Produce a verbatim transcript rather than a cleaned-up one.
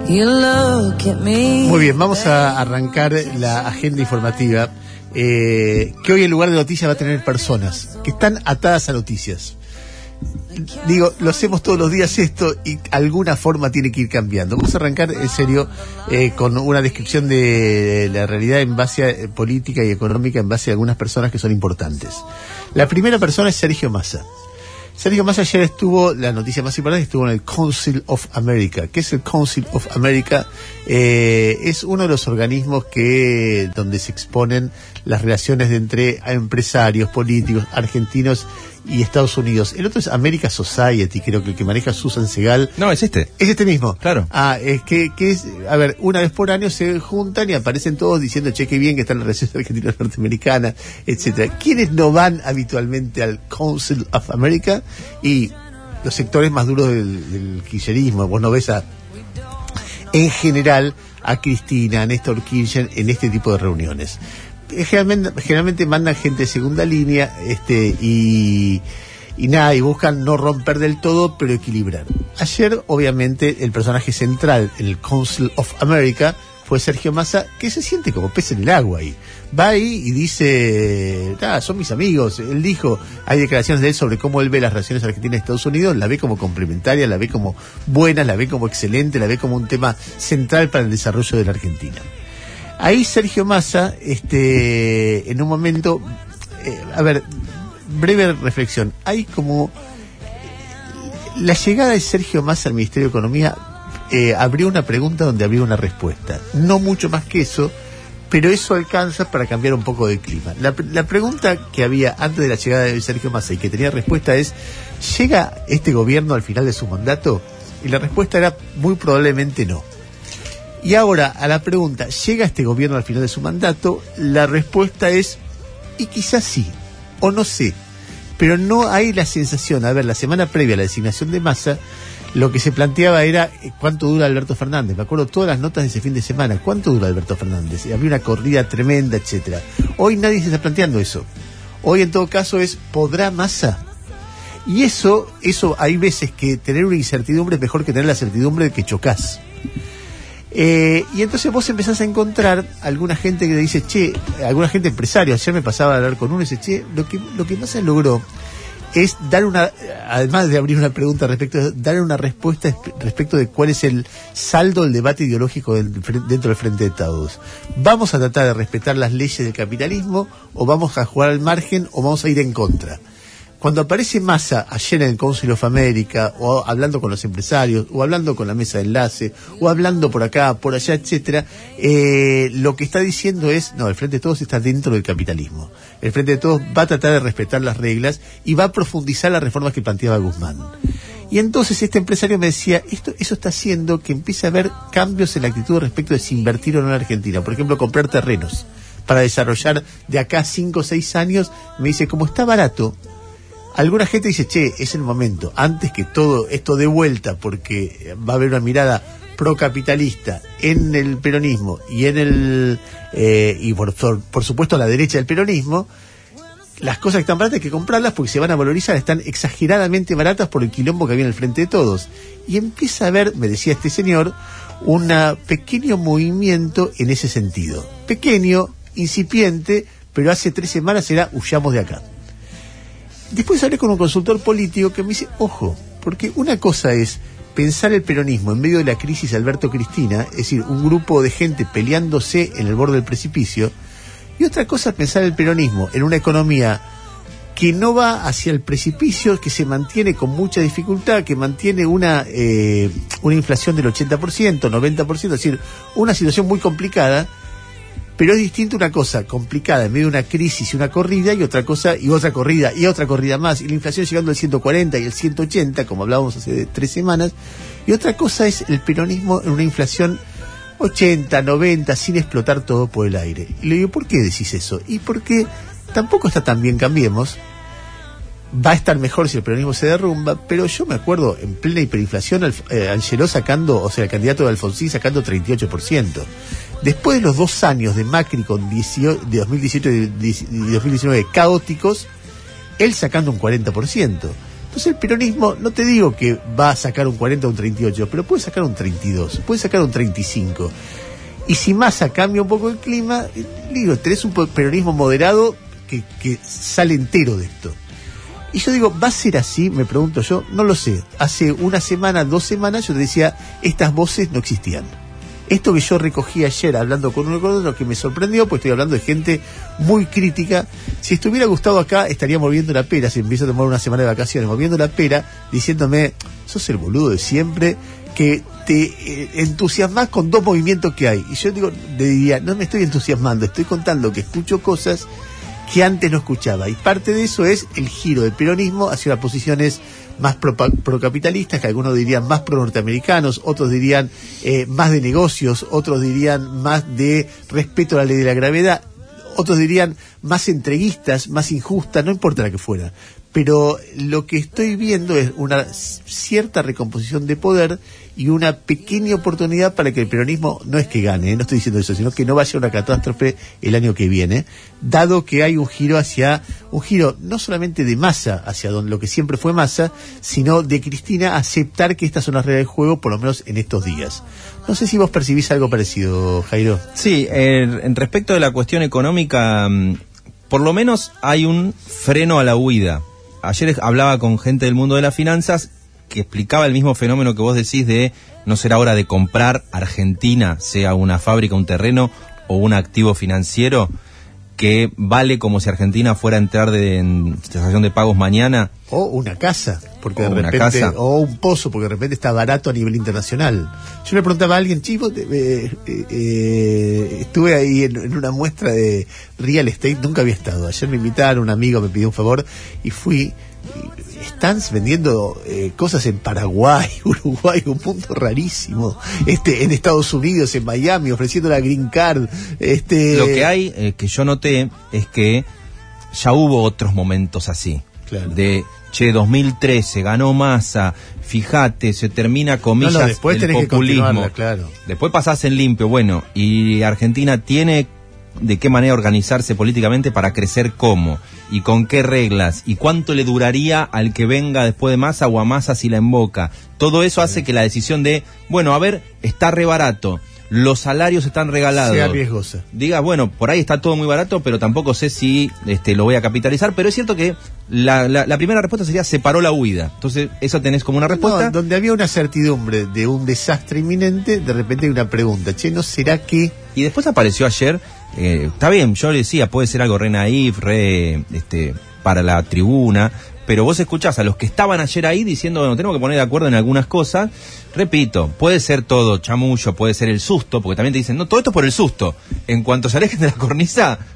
Muy bien, vamos a arrancar la agenda informativa, eh, que hoy en lugar de noticias va a tener personas que están atadas a noticias. Digo, lo hacemos todos los días esto y alguna forma tiene que ir cambiando. Vamos a arrancar en serio eh, con una descripción de la realidad en base a eh, política y económica en base a algunas personas que son importantes. La primera persona es Sergio Massa. Sergio Massa ayer estuvo, la noticia más importante, estuvo en el Council of America. ¿Qué es el Council of America? Eh, es uno de los organismos que donde se exponen las relaciones de entre empresarios, políticos, argentinos y Estados Unidos. El otro es America Society, creo que el que maneja Susan Segal. No, es este. Es este mismo. Claro. Ah, es que, que es, a ver, una vez por año se juntan y aparecen todos diciendo, che, qué bien que están las relaciones argentinas norteamericanas, etcétera. ¿Quiénes no van habitualmente al Council of America? Y los sectores más duros del, del kirchnerismo. Vos no ves a, en general, a Cristina, a Néstor Kirchner en este tipo de reuniones. Generalmente, generalmente mandan gente de segunda línea, este, y, y nada, y buscan no romper del todo, pero equilibrar. Ayer, obviamente, el personaje central en el Council of America fue Sergio Massa, que se siente como pez en el agua ahí. Va ahí y dice, ah, son mis amigos. Él dijo, hay declaraciones de él sobre cómo él ve las relaciones Argentina y Estados Unidos, la ve como complementaria, la ve como buena, la ve como excelente, la ve como un tema central para el desarrollo de la Argentina. Ahí Sergio Massa, este, en un momento, eh, a ver, breve reflexión, hay como, la llegada de Sergio Massa al Ministerio de Economía eh, abrió una pregunta donde abrió una respuesta, no mucho más que eso, pero eso alcanza para cambiar un poco de clima. La, la pregunta que había antes de la llegada de Sergio Massa y que tenía respuesta es, ¿llega este gobierno al final de su mandato? Y la respuesta era muy probablemente no. Y ahora, a la pregunta, ¿llega este gobierno al final de su mandato? La respuesta es, y quizás sí, o no sé, pero no hay la sensación. A ver, la semana previa a la designación de Massa, lo que se planteaba era cuánto dura Alberto Fernández. Me acuerdo todas las notas de ese fin de semana, ¿cuánto dura Alberto Fernández? Había una corrida tremenda, etcétera. Hoy nadie se está planteando eso. Hoy en todo caso es, ¿podrá Massa? Y eso, eso hay veces que tener una incertidumbre es mejor que tener la certidumbre de que chocás. Eh, y entonces vos empezás a encontrar alguna gente que dice, che, alguna gente empresaria, ayer me pasaba a hablar con uno y dice, che, lo que, lo que Massa logró es dar una, además de abrir una pregunta respecto, dar una respuesta respecto de cuál es el saldo del debate ideológico del, dentro del Frente de Todos. ¿Vamos a tratar de respetar las leyes del capitalismo o vamos a jugar al margen o vamos a ir en contra? Cuando aparece Massa ayer en el Council of America, o hablando con los empresarios, o hablando con la mesa de enlace, o hablando por acá, por allá, etcétera, eh, lo que está diciendo es, no, el Frente de Todos está dentro del capitalismo. El Frente de Todos va a tratar de respetar las reglas y va a profundizar las reformas que planteaba Guzmán. Y entonces este empresario me decía, esto, eso está haciendo que empiece a haber cambios en la actitud respecto de si invertir o no en Argentina. Por ejemplo, comprar terrenos para desarrollar de acá cinco o seis años. Me dice, como está barato, alguna gente dice, che, es el momento, antes que todo esto dé vuelta, porque va a haber una mirada procapitalista en el peronismo y en el eh, y por, por supuesto a la derecha del peronismo, las cosas que están baratas hay que comprarlas porque se van a valorizar, están exageradamente baratas por el quilombo que había en el Frente de Todos. Y empieza a haber, me decía este señor, un pequeño movimiento en ese sentido. Pequeño, incipiente, pero hace tres semanas era huyamos de acá. Después hablé con un consultor político que me dice, ojo, porque una cosa es pensar el peronismo en medio de la crisis Alberto-Cristina, es decir, un grupo de gente peleándose en el borde del precipicio, y otra cosa es pensar el peronismo en una economía que no va hacia el precipicio, que se mantiene con mucha dificultad, que mantiene una, eh, una inflación del ochenta por ciento, noventa por ciento, es decir, una situación muy complicada. Pero es distinto una cosa complicada en medio de una crisis y una corrida, y otra cosa, y otra corrida, y otra corrida más, y la inflación llegando al ciento cuarenta y el ciento ochenta, como hablábamos hace tres semanas, y otra cosa es el peronismo en una inflación ochenta, noventa, sin explotar todo por el aire. Y le digo, ¿por qué decís eso? Y porque tampoco está tan bien, Cambiemos, va a estar mejor si el peronismo se derrumba, pero yo me acuerdo en plena hiperinflación, eh, Angeló sacando, o sea, el candidato de Alfonsín sacando treinta y ocho por ciento. Después de los dos años de Macri con dieciocho, de dos mil dieciocho y dos mil diecinueve caóticos, él sacando un cuarenta por ciento. Entonces el peronismo, no te digo que va a sacar un cuarenta o un treinta y ocho, pero puede sacar un treinta y dos, puede sacar un treinta y cinco. Y si Massa cambia un poco el clima, digo, tenés un peronismo moderado que, que sale entero de esto. Y yo digo, ¿va a ser así? Me pregunto yo, no lo sé. Hace una semana, dos semanas, yo te decía, estas voces no existían. Esto que yo recogí ayer hablando con uno y con otro, que me sorprendió, pues estoy hablando de gente muy crítica. Si estuviera Gustavo acá, estaría moviendo la pera, si empiezo a tomar una semana de vacaciones, moviendo la pera, diciéndome, sos el boludo de siempre, que te eh, entusiasmás con dos movimientos que hay. Y yo digo, le diría, no me estoy entusiasmando, estoy contando que escucho cosas que antes no escuchaba. Y parte de eso es el giro del peronismo hacia las posiciones más pro, procapitalistas, que algunos dirían más pro norteamericanos, otros dirían eh, más de negocios, otros dirían más de respeto a la ley de la gravedad, otros dirían más entreguistas, más injustas, no importa la que fuera. Pero lo que estoy viendo es una cierta recomposición de poder y una pequeña oportunidad para que el peronismo, no es que gane, ¿eh? No estoy diciendo eso, sino que no vaya a una catástrofe el año que viene, dado que hay un giro hacia, un giro no solamente de Massa, hacia donde lo que siempre fue Massa, sino de Cristina aceptar que estas son las reglas del juego, por lo menos en estos días. No sé si vos percibís algo parecido, Jairo. Sí, eh, en respecto de la cuestión económica, por lo menos hay un freno a la huida. Ayer hablaba con gente del mundo de las finanzas que explicaba el mismo fenómeno que vos decís de no será hora de comprar Argentina, sea una fábrica, un terreno o un activo financiero que vale como si Argentina fuera a entrar de, en cesación de pagos mañana. O una casa, porque o de repente, una casa. O un pozo, porque de repente está barato a nivel internacional. Yo le preguntaba a alguien, chivo, eh, eh, eh, estuve ahí en, en una muestra de real estate, nunca había estado. Ayer me invitaron, un amigo me pidió un favor y fui. Y están vendiendo eh, cosas en Paraguay, Uruguay, un punto rarísimo. Este, en Estados Unidos, en Miami, ofreciendo la green card. Este... Lo que hay, eh, que yo noté, es que ya hubo otros momentos así. Claro. De, che, dos mil trece, ganó Massa, fíjate, se termina, comillas, no, no, después el tenés populismo. Que claro. Después pasás en limpio, bueno, y Argentina tiene de qué manera organizarse políticamente para crecer cómo, y con qué reglas, y cuánto le duraría al que venga después de Massa o a Massa si la emboca. Todo eso hace que la decisión de, bueno, a ver, está re barato, los salarios están regalados, sea riesgosa. Diga, bueno, por ahí está todo muy barato, pero tampoco sé si este, lo voy a capitalizar. Pero es cierto que la, la, la primera respuesta sería se paró la huida. Entonces, eso tenés como una respuesta. No, donde había una certidumbre de un desastre inminente, de repente hay una pregunta, che, ¿no será que...? Y después apareció ayer, eh, está bien, yo le decía, puede ser algo re naif, re este, para la tribuna, pero vos escuchás a los que estaban ayer ahí diciendo, bueno, tenemos que poner de acuerdo en algunas cosas. Repito, puede ser todo chamullo, puede ser el susto, porque también te dicen, no, todo esto es por el susto. En cuanto se alejen de la cornisa,